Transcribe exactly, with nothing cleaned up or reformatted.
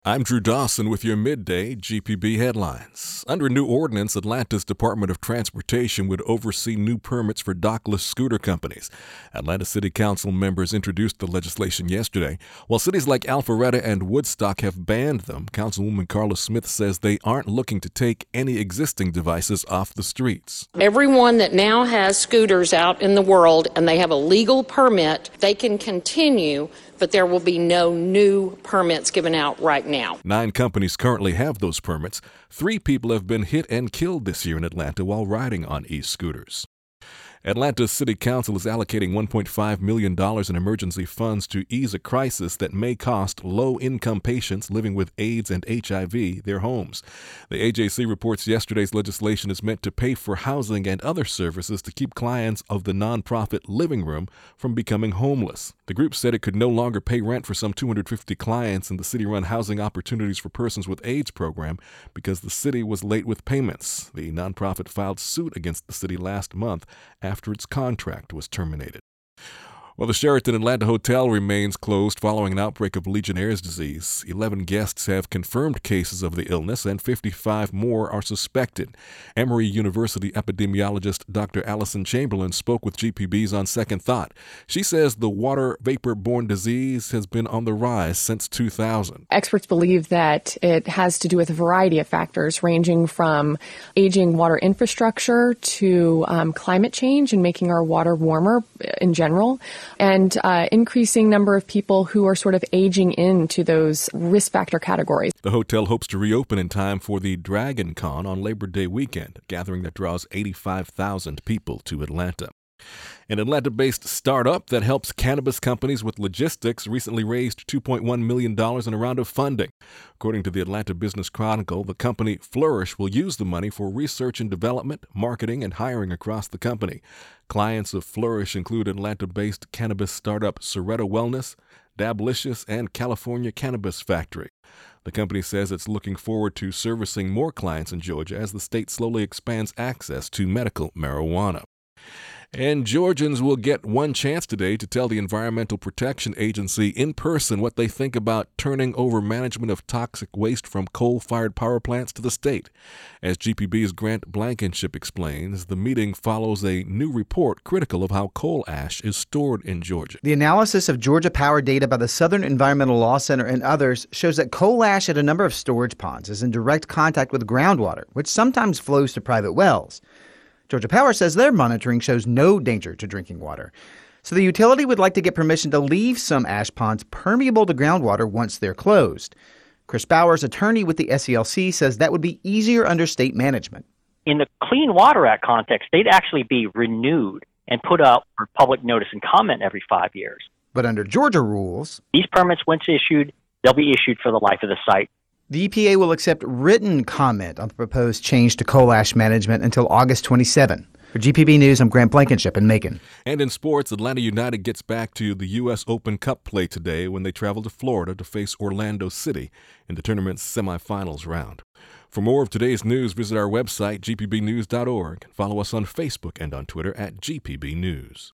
I'm Drew Dawson with your midday G P B headlines. Under a new ordinance, Atlanta's Department of Transportation would oversee new permits for dockless scooter companies. Atlanta City Council members introduced the legislation yesterday. While cities like Alpharetta and Woodstock have banned them, Councilwoman Carla Smith says they aren't looking to take any existing devices off the streets. Everyone that now has scooters out in the world and they have a legal permit, they can continue, but there will be no new permits given out right now. Now. Nine companies currently have those permits. Three people have been hit and killed this year in Atlanta while riding on e-scooters. Atlanta City Council is allocating one point five million dollars in emergency funds to ease a crisis that may cost low-income patients living with AIDS and H I V their homes. The A J C reports yesterday's legislation is meant to pay for housing and other services to keep clients of the nonprofit Living Room from becoming homeless. The group said it could no longer pay rent for some two hundred fifty clients in the city-run Housing Opportunities for Persons with AIDS program because the city was late with payments. The nonprofit filed suit against the city last month after its contract was terminated. Well, the Sheraton Atlanta Hotel remains closed following an outbreak of Legionnaire's disease. Eleven guests have confirmed cases of the illness, and fifty-five more are suspected. Emory University epidemiologist Doctor Allison Chamberlain spoke with G P B's On Second Thought. She says the water vapor-borne disease has been on the rise since two thousand. Experts believe that it has to do with a variety of factors, ranging from aging water infrastructure to um, climate change and making our water warmer in general, and uh, increasing number of people who are sort of aging into those risk factor categories. The hotel hopes to reopen in time for the Dragon Con on Labor Day weekend, a gathering that draws eighty-five thousand people to Atlanta. An Atlanta-based startup that helps cannabis companies with logistics recently raised two point one million dollars in a round of funding. According to the Atlanta Business Chronicle, the company Flourish will use the money for research and development, marketing, and hiring across the company. Clients of Flourish include Atlanta-based cannabis startup Soretta Wellness, Dablicious, and California Cannabis Factory. The company says it's looking forward to servicing more clients in Georgia as the state slowly expands access to medical marijuana. And Georgians will get one chance today to tell the Environmental Protection Agency in person what they think about turning over management of toxic waste from coal-fired power plants to the state. As G P B's Grant Blankenship explains, the meeting follows a new report critical of how coal ash is stored in Georgia. The analysis of Georgia power data by the Southern Environmental Law Center and others shows that coal ash at a number of storage ponds is in direct contact with groundwater, which sometimes flows to private wells. Georgia Power says their monitoring shows no danger to drinking water. So the utility would like to get permission to leave some ash ponds permeable to groundwater once they're closed. Chris Bowers, attorney with the S E L C, says that would be easier under state management. In the Clean Water Act context, they'd actually be renewed and put up for public notice and comment every five years. But under Georgia rules, these permits, once issued, they'll be issued for the life of the site. The E P A will accept written comment on the proposed change to coal ash management until August twenty-seventh. For G P B News, I'm Grant Blankenship in Macon. And in sports, Atlanta United gets back to the U S Open Cup play today when they travel to Florida to face Orlando City in the tournament's semifinals round. For more of today's news, visit our website, g p b news dot org. Follow us on Facebook and on Twitter at G P B News.